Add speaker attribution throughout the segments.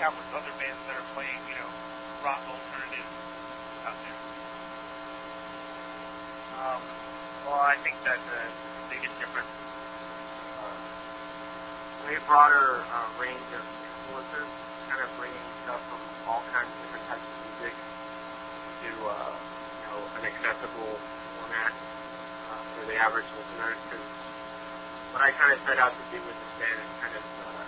Speaker 1: out with other bands that are playing, rock alternative out there?
Speaker 2: Well, I think that the biggest difference way broader range of influences, kind of bringing stuff from all kinds of different types of music to an accessible format for the average listener. Because what I kind of set out to do with this band is kind of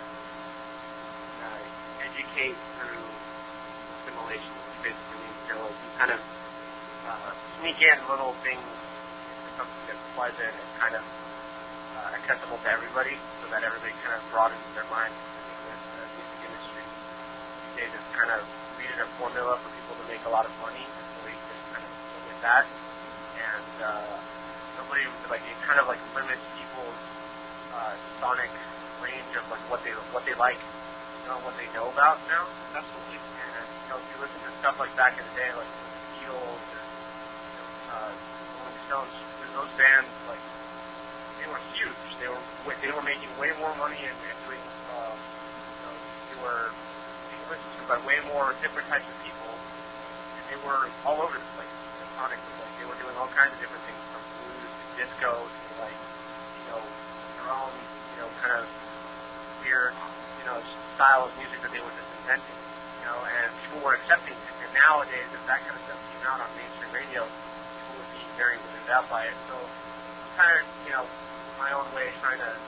Speaker 2: educate through assimilation, which basically means you kind of sneak in little things into something that's pleasant and kind of accessible to everybody, so that everybody kind of broadens their mind. I think that the music industry these days is kind of created a formula for people to make a lot of money, and so they just kind of go with that. And nobody it kind of limits people's sonic range of what they like, what they know about now.
Speaker 1: Absolutely.
Speaker 2: And if you listen to stuff like back in the day, like the Beatles and Rolling Stones, those bands they were huge. They were making way more money and doing they were being listened to by way more different types of people, and they were all over the place sonically. They were doing all kinds of different things, from blues to disco to their own kind of weird style of music that they were just inventing. And people were accepting it. And nowadays, if that kind of stuff came out on mainstream radio, people would be very weirded out by it. So kind of my own way trying to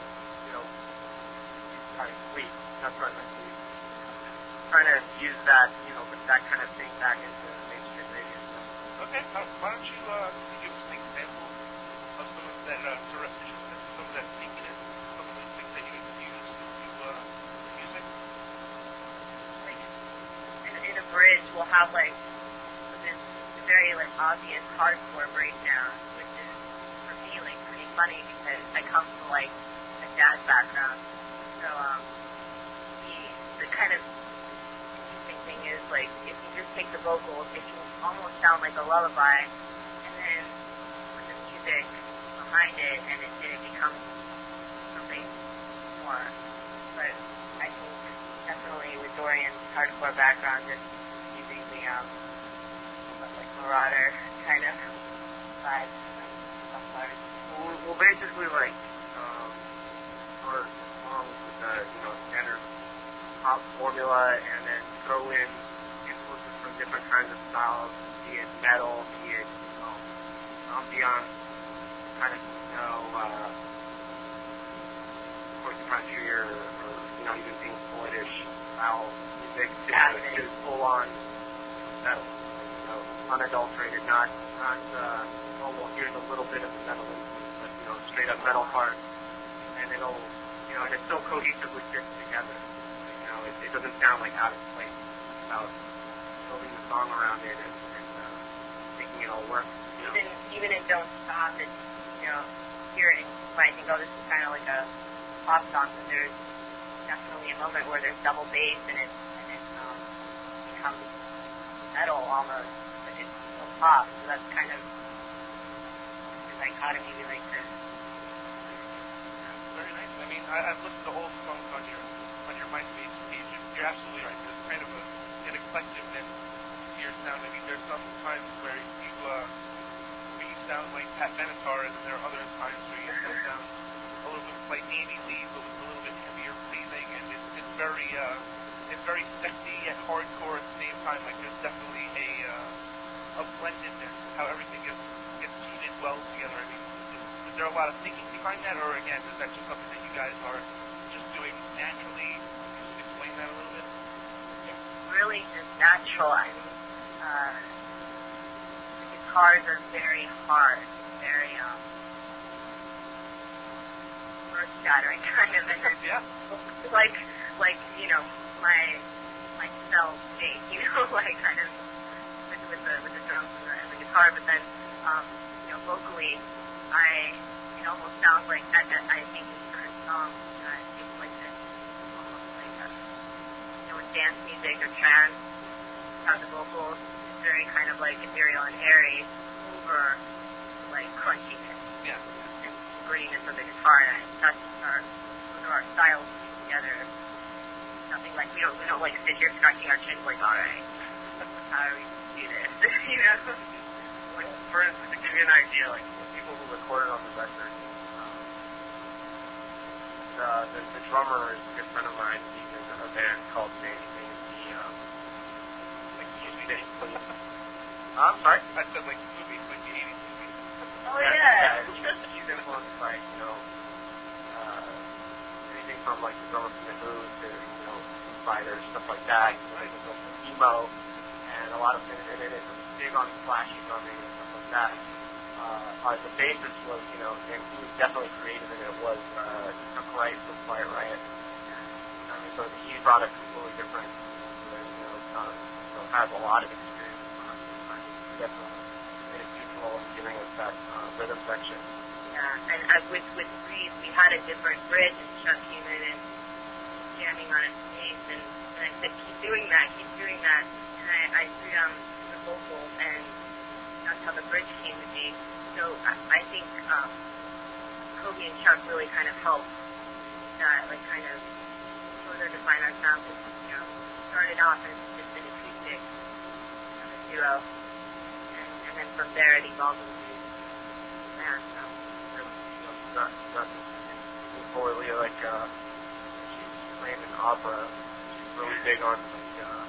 Speaker 2: trying to use that that kind of thing back into mainstream radio.
Speaker 1: Okay, why don't you give us an example of some of that surreptitiousness, some of that sneakiness, some of those things that you infuse into music?
Speaker 3: In a bridge, we'll have this very obvious hardcore breakdown, which is for me pretty funny because I come from a jazz background. So the kind of interesting thing is if you just take the vocals, it can almost sound like a lullaby, and then with the music behind it, and it becomes something more. But I think definitely with Dorian's hardcore background, just using the Marauder kind of vibe.
Speaker 2: Well, basically, sort of along with the standard pop formula, and then throw in influences from different kinds of styles, be it metal, be it ambient, kind of of course country or even Pink Floyd-ish style music to full on metal, unadulterated, not well, here's a little bit of the metal influence, but straight up metal part, and it'll and it still cohesively fits together. It doesn't sound out of place. It's about building the song around it and making it all work.
Speaker 3: Even in Don't Stop, it's here you might think, this is kind of like a pop song, but there's definitely a moment where there's double bass and it becomes metal almost, but it's still pop. So that's kind of the dichotomy we like to.
Speaker 1: Very nice. I mean, I've listened to old songs on your MySpace page. You're absolutely right. There's kind of an eclecticness to your sound. I mean, there's some times where you sound like Pat Benatar, and then there are other times where you sound a little bit like Amy Lee, but with a little bit heavier breathing, and it's very sexy yet hardcore at the same time. There's definitely a blendedness, how everything gets seated well together. I mean, is there a lot of thinking behind that, or again, is that just something that you guys are just doing naturally? Can you just explain that a little bit?
Speaker 3: It's really just natural. I mean, the guitars are very hard, very earth-shattering kind of, and
Speaker 1: yeah.
Speaker 3: like my cell state, kind of with the drums and the guitar, but then vocally, it almost sounds like that I think certain songs it's like this, almost like with dance music or trance, how the vocals is very kind of ethereal and airy over crunchiness and grittiness of the guitar, and those are our styles together. nothing like we don't like sit here scratching our chins like, all right, how do we do this? You know.
Speaker 2: Like, for instance, to give you an idea, like the people who recorded on the record, the drummer is a good friend of mine. He's in a band called Sandy Things. I'm sorry?
Speaker 1: I said like movies, like the 80s movies.
Speaker 3: Oh yeah.
Speaker 2: He's influenced by, anything from like the drummer from the Who to, Foo Fighters, stuff like that. Emo, and a lot of it is big on flashy drumming and stuff like that. The bassist was, and he was definitely creative in it. It was Chuck Wright from Quiet Riot. So he brought a completely different, has a lot of experience. Definitely made a huge role in giving us that rhythm section.
Speaker 3: Yeah, and with Breathe, we had a different bridge, and Chuck came in and jamming on his bass, and I said, keep doing that. And I threw down the vocals, and that's how the bridge came to be. So I think Kobe and Chuck really kind of helped that, like, kind of further define our sound. Because, started off as just an acoustic duo, and then from there it evolved into band. So.
Speaker 2: Not before Leah, like, she's playing in opera. She's really big on, like,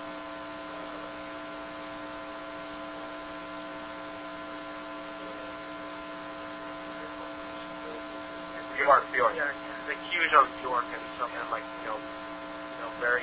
Speaker 2: Bjork. Like, huge on Bjork and stuff, and, like, very,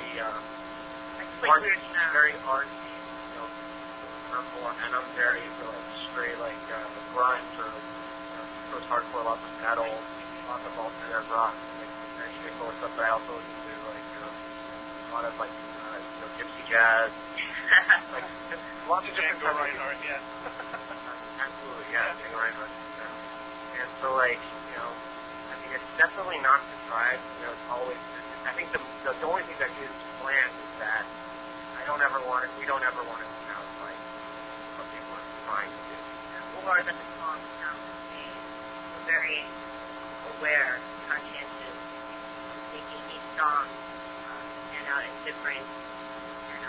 Speaker 2: very artsy, more, and I'm very into, like, straight, like, grunge or, goes hardcore, lots of metal, lots of alternative rock, like, very straightforward stuff, but I also listen to, like, a lot of, like, gypsy jazz, like, just lots of different
Speaker 1: Django Reinhardt, yeah.
Speaker 2: Absolutely, yeah, Django Reinhardt. And so, like, I mean, it's definitely not contrived, it's always, I think the only thing that is planned is that we don't ever want it to sound like what people are trying to do.
Speaker 3: Or that the song sounds the same. We're very aware, conscientious, making each song stand out as different, and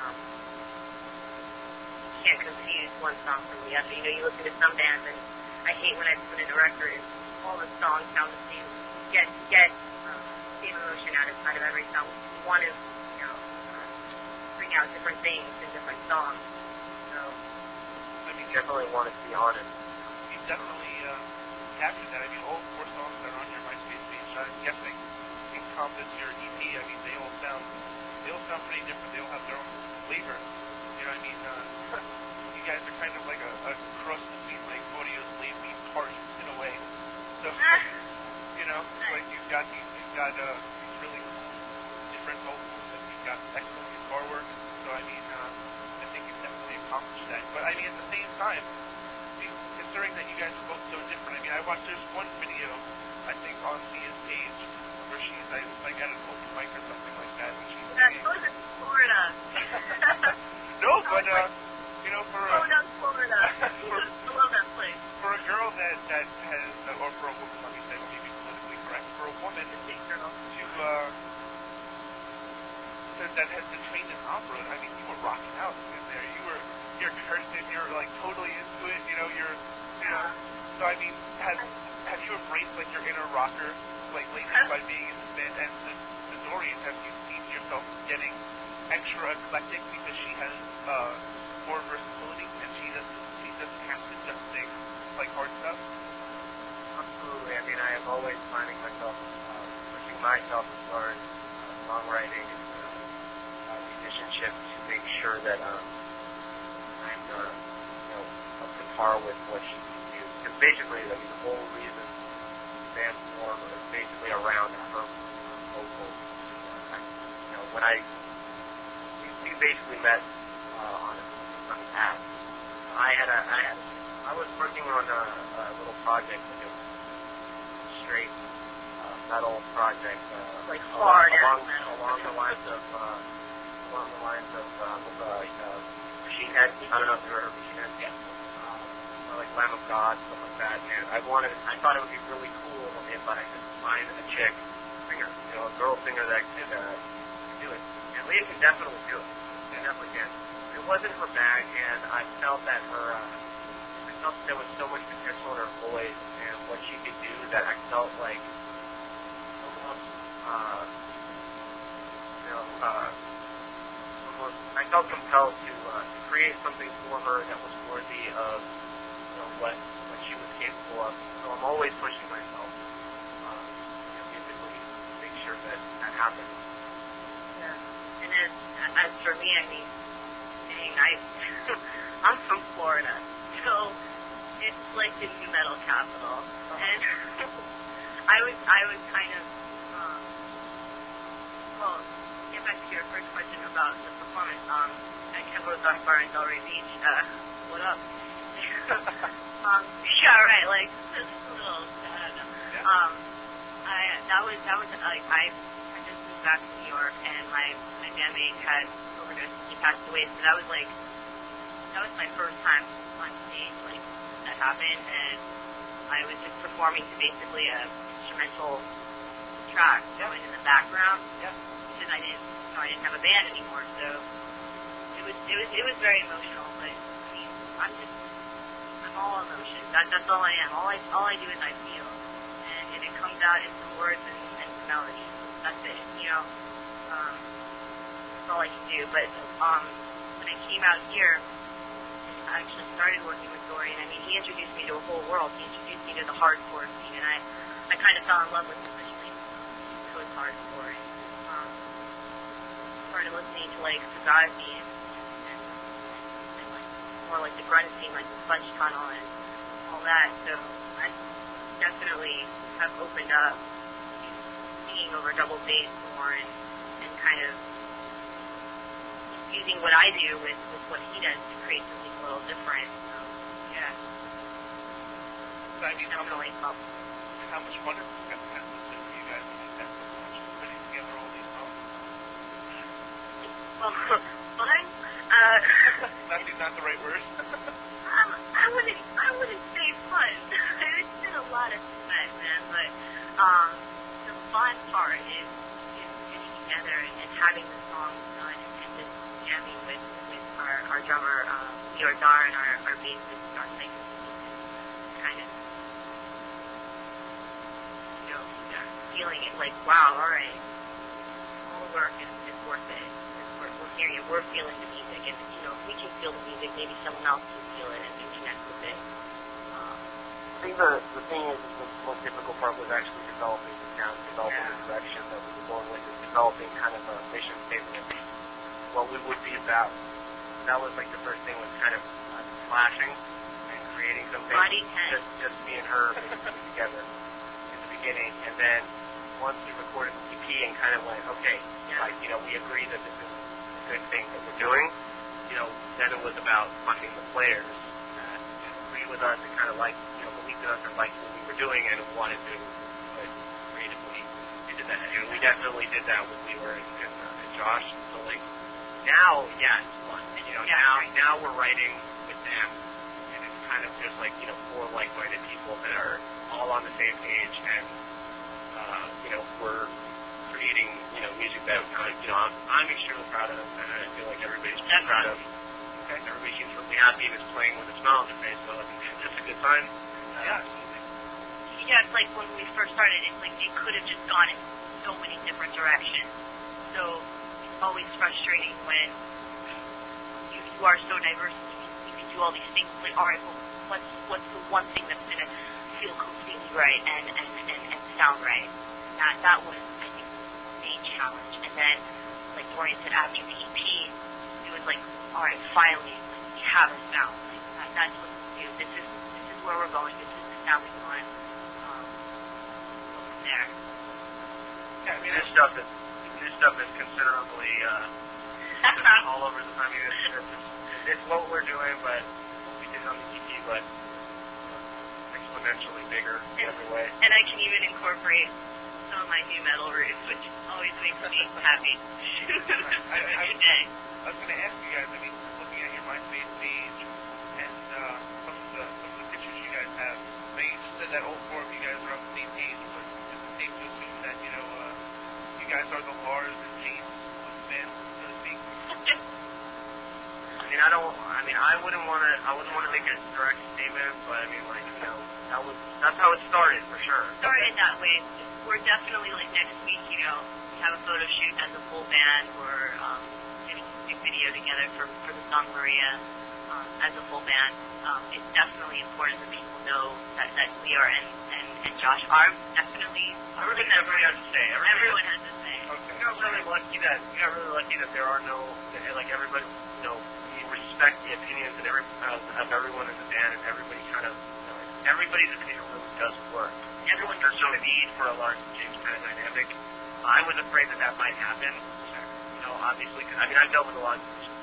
Speaker 3: you can't confuse one song from the other. You listen to some bands, and I hate when I put in a record and all the songs sound the same. Get same emotion out of every song. We want to, bring out different things in different songs. So,
Speaker 2: I mean, definitely want it to be honest.
Speaker 1: You definitely captured that. I mean, all 4 songs that are on your MySpace page, I'm guessing, encompass your EP. I mean, they all sound pretty different. They all have their own flavor. You know what I mean? You guys are kind of like a cross between, like, Audio Slave meets Party in a way. So, like you've got these really different vocals, and you've got excellent guitar work. So, I mean, I think you've definitely accomplished that. But, I mean, at the same time, considering that you guys are both so different, I mean, I watched, there's one video, I think, on Mia's page, where she's, like, at an open mic or something like that, and she's
Speaker 3: that's Florida.
Speaker 1: No, but, for...
Speaker 3: Florida. I love that place.
Speaker 1: For a girl that has, or for a woman, let me say, let me be politically correct, for a woman that has been trained in opera, I mean, you were rocking out in there. You're cursing, you're, like, totally into it, so, I mean, have you embraced, like, your inner rocker, like, lately by being in this band? And the Dorian, have you seen yourself getting extra eclectic because she has more versatility and she doesn't have to just sing, like, hard stuff?
Speaker 2: Absolutely. I mean, I am always finding myself pushing myself as far as songwriting and musicianship to make sure that I'm up to par with what she can do. Because basically, I mean, the whole reason the band formed was basically around her vocals. When we basically met on an app. I was working on a little project, like a straight metal project,
Speaker 3: like hard
Speaker 2: along the lines of Machine Head. I don't know if you ever heard Machine Head.
Speaker 3: Yeah.
Speaker 2: Or like Lamb of God, stuff like that. And I thought it would be really cool if I could find a chick singer, a girl singer that could do it. And Leah can definitely do it. She definitely can. It wasn't her bag, and I felt that there was so much potential in her voice and what she could do that I felt like almost, I felt compelled to create something for her that was worthy of what she was capable of. So I'm always pushing myself, musically, to make sure that happens.
Speaker 3: Yeah. And as for me, I mean, dang, I'm from Florida, so it's like the new metal capital, and I was kind of, well, get back to your first question about the performance. At Kembo's Dark Bar in Delray Beach. What up? Yeah, right. Like this little. I just moved back to New York, and my bandmate had overdosed. He passed away, so that was my first time on stage. Like that happened, and I was just performing to basically a instrumental track going in the background because I didn't have a band anymore. So it was very emotional. But I mean, I'm all emotion. That's all I am. All I do is I feel, and it comes out in some words and some melody. That's it. That's all I can do. But when I came out here, I actually started working with Dorian. I mean, he introduced me to a whole world. He introduced me to the hardcore scene, and I kind of fell in love with especially Coast hardcore. And started listening to like Fugazi and like more like the grunge scene, like the Sludge Tunnel and all that. So I definitely have opened up singing over double bass more and kind of using what I do with what he does to create something a little different. So, yeah.
Speaker 1: So, I mean,
Speaker 3: definitely helped.
Speaker 1: How much fun is this for you guys when you spend so much putting together all these songs?
Speaker 3: Well, fun?
Speaker 1: Not the right word.
Speaker 3: I wouldn't say fun. It's been a lot of sweat, man. But the fun part is getting together and having the songs done and just jamming with our drummer Leor Dar and our bassist John Jenkins, kind of feeling it like, wow, all right, all the work is worth it. We're hearing it, we're feeling the music, and if we can feel the music, maybe someone else can feel it and connect with it.
Speaker 2: I think the thing is the most difficult part was actually developing the sound, developing the direction that we were going with, and developing kind of a mission statement of what we would be about. That was like the first thing was kind of flashing and creating something. Just me and her basically together in the beginning, and then once we recorded the EP and kind of went, okay, we agree that this is a good thing that we're doing. Then it was about finding the players that agreed with us and kind of believed in us and liked what we were doing and wanted to put creatively into that. And we definitely did that when we were in Josh. So like now, it's fun. Now we're writing with them, and it's kind of just like four like-minded people that are all on the same page, and we're creating music that I'm extremely proud of, and I feel like everybody's pretty proud of. Okay. Everybody seems really happy and is playing with a smile on their face, so I think that's a good sign. Absolutely.
Speaker 3: Yeah, it's like when we first started, it's like it could have just gone in so many different directions. So it's always frustrating when you are so diverse and you can do all these things. Like, all right, well, what's the one thing that's going to feel completely right and sound right? That was, I think, the main challenge. And then, like Dorian said, after the EP, it was like, all right, finally, we have a sound. Like, that's what we do. This is where we're going. This is the sound we want. Go from there.
Speaker 2: Yeah, I mean, this stuff is considerably all over the time. It's what we're doing, but what we did on the EP, but exponentially bigger in every way.
Speaker 3: And I can even incorporate some of my new metal roots, which always makes me happy.
Speaker 1: I was going to ask you guys, I mean, looking at your MySpace page and some of the pictures you guys have, you said that all four of you guys are on the same page, but is it safe to assume that, you guys are the Lars and James of the band?
Speaker 2: I wouldn't want to make a direct statement, but I mean, like, you know, that's how it started for sure.
Speaker 3: Started that way. We're definitely like next week, you know, we have a photo shoot as a full band. We're getting a music video together for the song Maria as a full band. It's definitely important that people know that we are and Josh are definitely.
Speaker 2: Everybody has to say.
Speaker 3: Everyone has to say.
Speaker 2: Okay. You got really lucky that there are no, like, everybody, you know, we respect the opinions of everyone in the band, and everybody kind of, you know, everybody's opinion really does work. There's no need for a Lars and James kind of dynamic. I was afraid that might happen. You know, obviously, because I mean, I've dealt with a lot of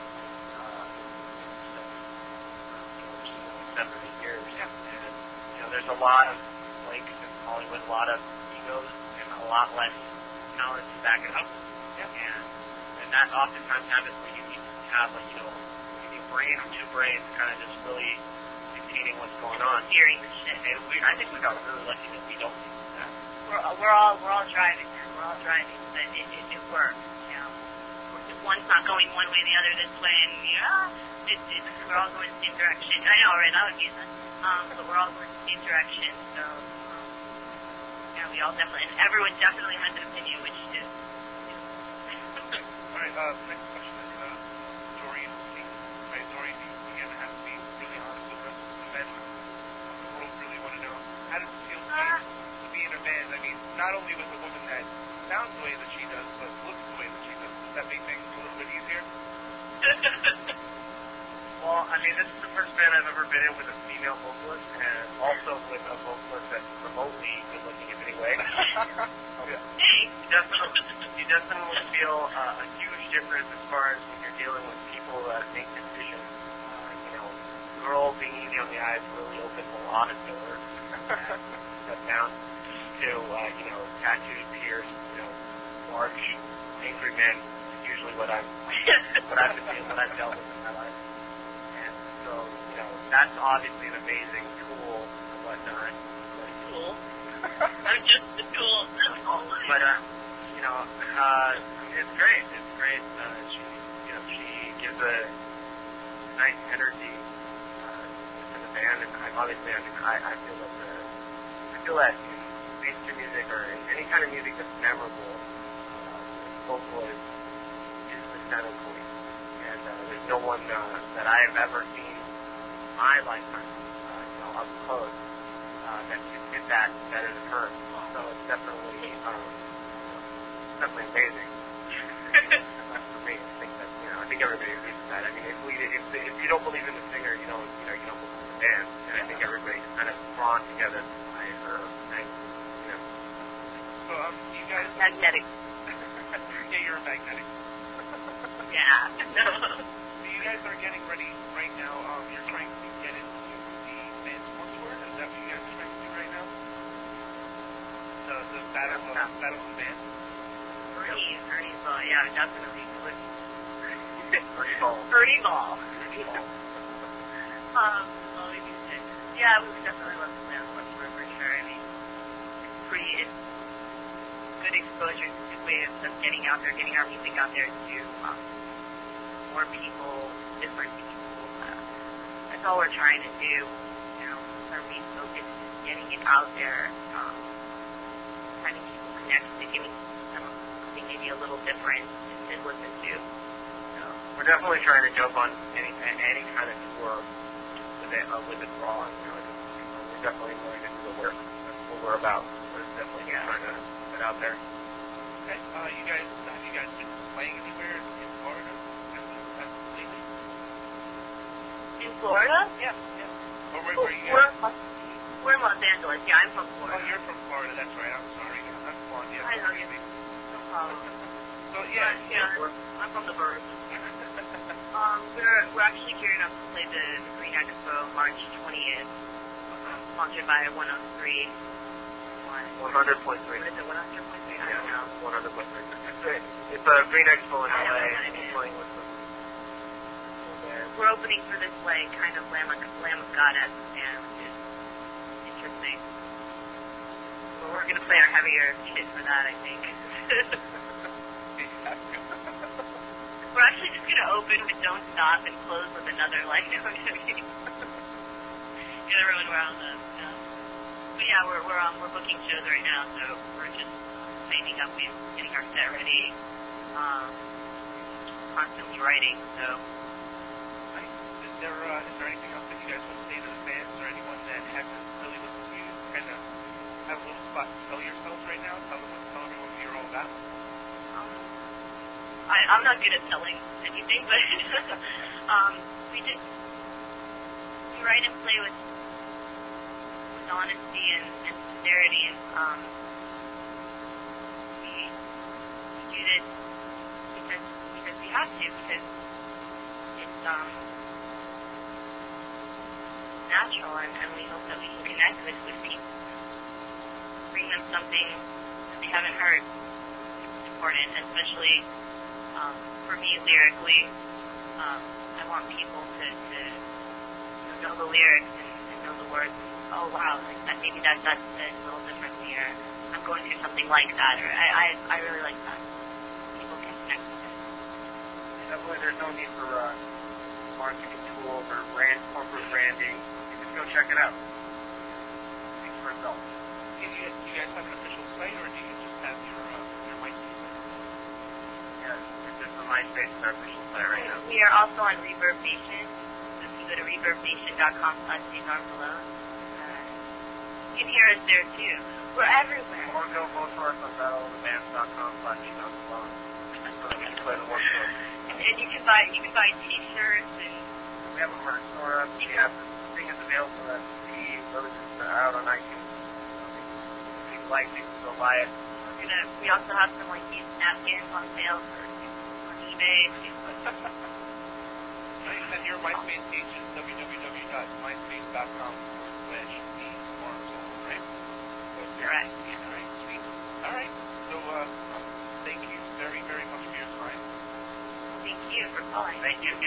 Speaker 2: 7 or 8 years, and you know, there's a lot of Lakes in Hollywood, a lot of egos, and a lot less talent to back it up. And that oftentimes happens when you need to have, like, you know, maybe a brain or 2 brains kind of just really dictating what's going on.
Speaker 3: Steering the ship.
Speaker 2: And I think we got really lucky that we don't do that.
Speaker 3: We're all driving, man. We're all driving, but it works. You know, one's not going one way, the other this way, and we're all going the same direction. I know, right? That would be that. But we're all going the same direction. So, yeah, we all definitely, and everyone definitely has an opinion, which is.
Speaker 1: All right. Next question is Doreen. Right, Doreen, again, has to be really honest with us. The men of the world really want to know, how does it feel to be in a band? I mean, not only with a woman that sounds the way that she does, but looks the way that she does. Does that make things a little bit easier?
Speaker 2: Well, I mean, this is the first band I've ever been in with a female vocalist, and also with a vocalist that's remotely good-looking in any way. You definitely feel a huge difference as far as when you're dealing with people that make decisions. You know, the girl being easy on the eyes really opens a lot of doors. Cut down to, you know, tattooed, pierced, you know, large, angry men is usually what I've dealt with in my life. So, you know, that's obviously an amazing tool and whatnot.
Speaker 3: Tool? I'm just a tool.
Speaker 2: But, you know, it's great. It's great. She gives a nice energy to the band, and obviously, I feel that in mainstream music or in any kind of music that's memorable, vocal is the center point. And there's no one that I have ever seen in my lifetime, you know, up close, that can get that better than her. So it's definitely amazing. For me, I think that, you know, I think everybody agrees with that. I mean, if you don't believe in the singer, you don't believe in the band. And I think everybody's kind of drawn together by her, you know.
Speaker 1: So, you guys...
Speaker 3: Magnetic.
Speaker 1: Yeah, you're magnetic.
Speaker 3: Yeah.
Speaker 1: So you guys are getting ready right now. You're trying to get into the band tour. Is that what you guys are trying to do right now? The battle of the band?
Speaker 3: Ernie's ball. Yeah, definitely.
Speaker 2: Ernie Ball.
Speaker 3: Ernie Ball. Well, we do say. Yeah, we would definitely love to play on tour for sure. I mean, it's good exposure. It's a good way of getting out there, getting our music out there to more people, different people. That's all we're trying to do. You know, our main focus is getting it out there, having people connect to giving them something maybe a little different to listen to. So
Speaker 2: we're definitely trying to jump on any kind of tour with it raw. You know, we're definitely going to do the work. That's what we're about. We're definitely trying to get out there.
Speaker 1: Okay. Have you guys been playing anywhere in Florida?
Speaker 3: In Florida?
Speaker 1: Yeah. Or where are you guys?
Speaker 3: We're in Los Angeles. Yeah, I'm from Florida.
Speaker 1: Oh, you're from Florida. That's right. I'm sorry. I'm blonde. Yeah.
Speaker 3: I know you. No problem.
Speaker 1: So
Speaker 3: I'm from the burbs. We're actually gearing up to play the Green Expo March 20th, sponsored by 103.
Speaker 2: 100.3.
Speaker 3: What is it? 100.3? I don't know.
Speaker 2: 100.3. It's a Green Expo in LA. Playing with them.
Speaker 3: We're opening for this like kind of Lamb of God-esque band, which is interesting. But we're gonna play our heavier shit for that, I think. We're actually just going to open with Don't Stop and close with another, like, no, I'm joking. Gonna ruin where I'm but yeah, we're booking shows right now, so we're just cleaning up and getting our set ready, constantly writing, so.
Speaker 1: Nice. Is there anything else that you guys want to say to the fans or anyone that hasn't really listened to you, kind of have a little spot to sell yourselves right now? Tell everyone what you're all about.
Speaker 3: I'm not good at selling anything, but we write and play with honesty and sincerity, and we do this because we have to, because it's natural, and we hope that we can connect with people, bring them something that they haven't heard. It's important, especially for me lyrically. I want people to know the lyrics and know the words. Oh wow, like that, maybe that's a little differently, or I'm going through something like that, or I really like that. People can connect with it.
Speaker 2: Definitely, there's no need for marketing tools or corporate branding. You just go check it out. Speaks for itself.
Speaker 1: Do you guys have an official site, or do you just have your MySpace site?
Speaker 2: Yeah, it's just the MySpace is our official site right now.
Speaker 3: We are also on Reverb Nation. So if you go to reverbnation.com/CesarBalone, you can hear us there too. We're everywhere.
Speaker 2: Or go to our battleofthebands.com/CesarBalone. So that we can play the workshop.
Speaker 3: And you can buy T-shirts, and
Speaker 2: we have a merch store up. We have the thing is available at the those out on iTunes. If you like it, go buy it.
Speaker 3: We also have some like these napkins on sale on eBay.
Speaker 1: Nice. And your MySpace page is www.myspace.com/themarksol, right?
Speaker 3: Correct.
Speaker 1: Yeah. All right. Sweet. All right. So thank you very, very much for your time.
Speaker 3: Thank you for calling.
Speaker 2: Thank you.